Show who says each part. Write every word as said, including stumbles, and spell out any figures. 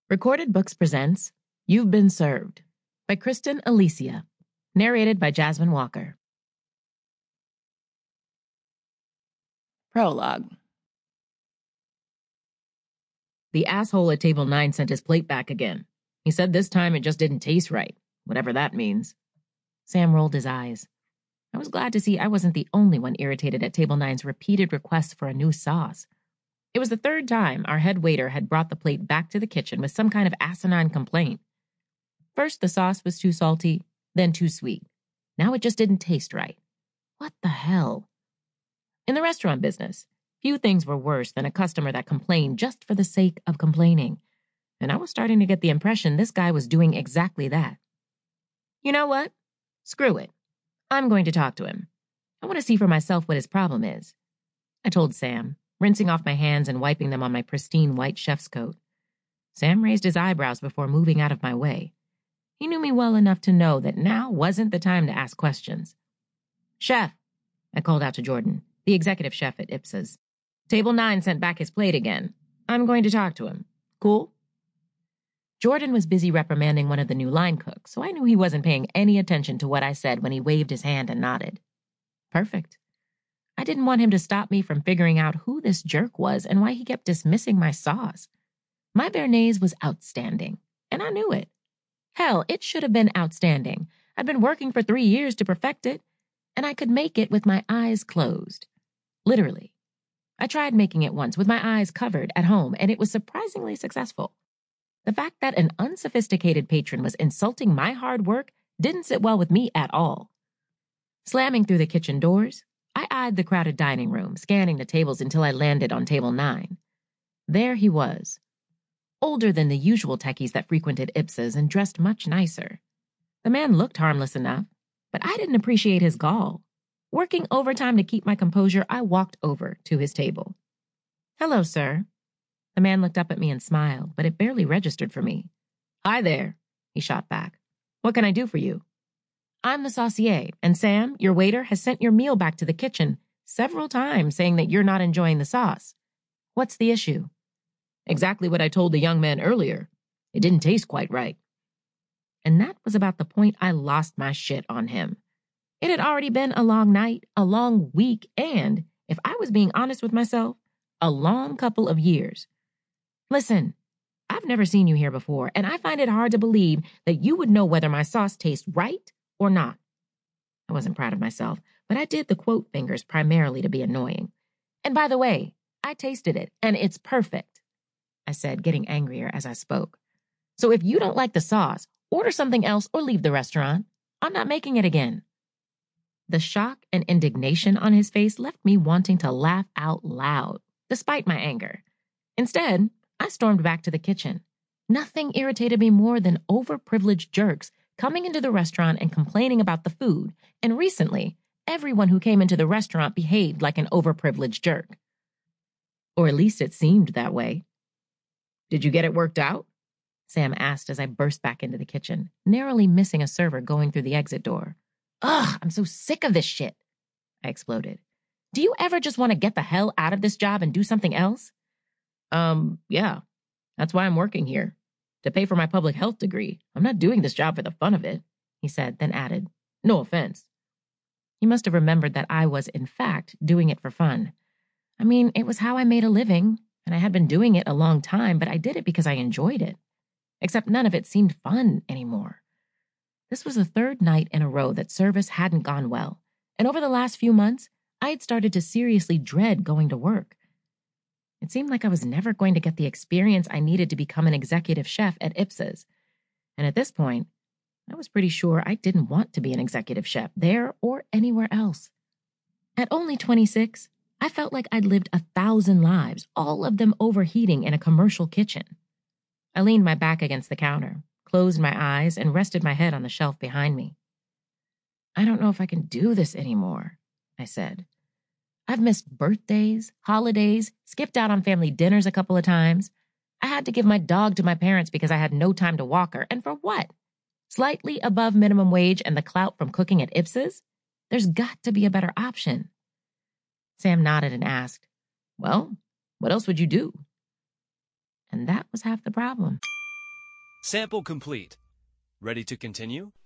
Speaker 1: Recorded Books presents You've Been Served by Kristen Alicia, narrated by Jasmine Walker. Prologue. The asshole at table nine sent his plate back again. He said this time it just didn't taste right, whatever that means. Sam rolled his eyes. I was glad to see I wasn't the only one irritated at table nine's repeated requests for a new sauce. It was the third time our head waiter had brought the plate back to the kitchen with some kind of asinine complaint. First, the sauce was too salty, then too sweet. Now it just didn't taste right. What the hell? In the restaurant business, few things were worse than a customer that complained just for the sake of complaining. And I was starting to get the impression this guy was doing exactly that. You know what? Screw it. I'm going to talk to him. I want to see for myself what his problem is. I told Sam, rinsing off my hands and wiping them on my pristine white chef's coat. Sam raised his eyebrows before moving out of my way. He knew me well enough to know that now wasn't the time to ask questions. Chef, I called out to Jordan, the executive chef at Ipsa's. Table nine sent back his plate again. I'm going to talk to him. Cool? Jordan was busy reprimanding one of the new line cooks, so I knew he wasn't paying any attention to what I said when he waved his hand and nodded. Perfect. I didn't want him to stop me from figuring out who this jerk was and why he kept dismissing my sauce. My béarnaise was outstanding, and I knew it. Hell, it should have been outstanding. I'd been working for three years to perfect it, and I could make it with my eyes closed. Literally. I tried making it once with my eyes covered at home, and it was surprisingly successful. The fact that an unsophisticated patron was insulting my hard work didn't sit well with me at all. Slamming through the kitchen doors, I eyed the crowded dining room, scanning the tables until I landed on table nine. There he was. Older than the usual techies that frequented Ipsa's and dressed much nicer. The man looked harmless enough, but I didn't appreciate his gall. Working overtime to keep my composure, I walked over to his table. Hello, sir. The man looked up at me and smiled, but it barely registered for me. Hi there, he shot back. What can I do for you? I'm the saucier, and Sam, your waiter, has sent your meal back to the kitchen several times saying that you're not enjoying the sauce. What's the issue? Exactly what I told the young man earlier. It didn't taste quite right. And that was about the point I lost my shit on him. It had already been a long night, a long week, and, if I was being honest with myself, a long couple of years. Listen, I've never seen you here before, and I find it hard to believe that you would know whether my sauce tastes right or not. I wasn't proud of myself, but I did the quote fingers primarily to be annoying. And by the way, I tasted it, and it's perfect, I said, getting angrier as I spoke. So if you don't like the sauce, order something else or leave the restaurant. I'm not making it again. The shock and indignation on his face left me wanting to laugh out loud, despite my anger. Instead, I stormed back to the kitchen. Nothing irritated me more than overprivileged jerks coming into the restaurant and complaining about the food, and recently, everyone who came into the restaurant behaved like an overprivileged jerk. Or at least it seemed that way. Did you get it worked out? Sam asked as I burst back into the kitchen, narrowly missing a server going through the exit door. Ugh, I'm so sick of this shit, I exploded. Do you ever just want to get the hell out of this job and do something else? Um, yeah, that's why I'm working here. To pay for my public health degree. I'm not doing this job for the fun of it, he said, then added, no offense. He must have remembered that I was, in fact, doing it for fun. I mean, it was how I made a living, and I had been doing it a long time, but I did it because I enjoyed it. Except none of it seemed fun anymore. This was the third night in a row that service hadn't gone well, and over the last few months, I had started to seriously dread going to work. It seemed like I was never going to get the experience I needed to become an executive chef at Ipsa's. And at this point, I was pretty sure I didn't want to be an executive chef there or anywhere else. At only twenty-six, I felt like I'd lived a thousand lives, all of them overheating in a commercial kitchen. I leaned my back against the counter, closed my eyes, and rested my head on the shelf behind me. I don't know if I can do this anymore, I said. I've missed birthdays, holidays, skipped out on family dinners a couple of times. I had to give my dog to my parents because I had no time to walk her. And for what? Slightly above minimum wage and the clout from cooking at Ipsa's? There's got to be a better option. Sam nodded and asked, well, what else would you do? And that was half the problem.
Speaker 2: Sample complete. Ready to continue?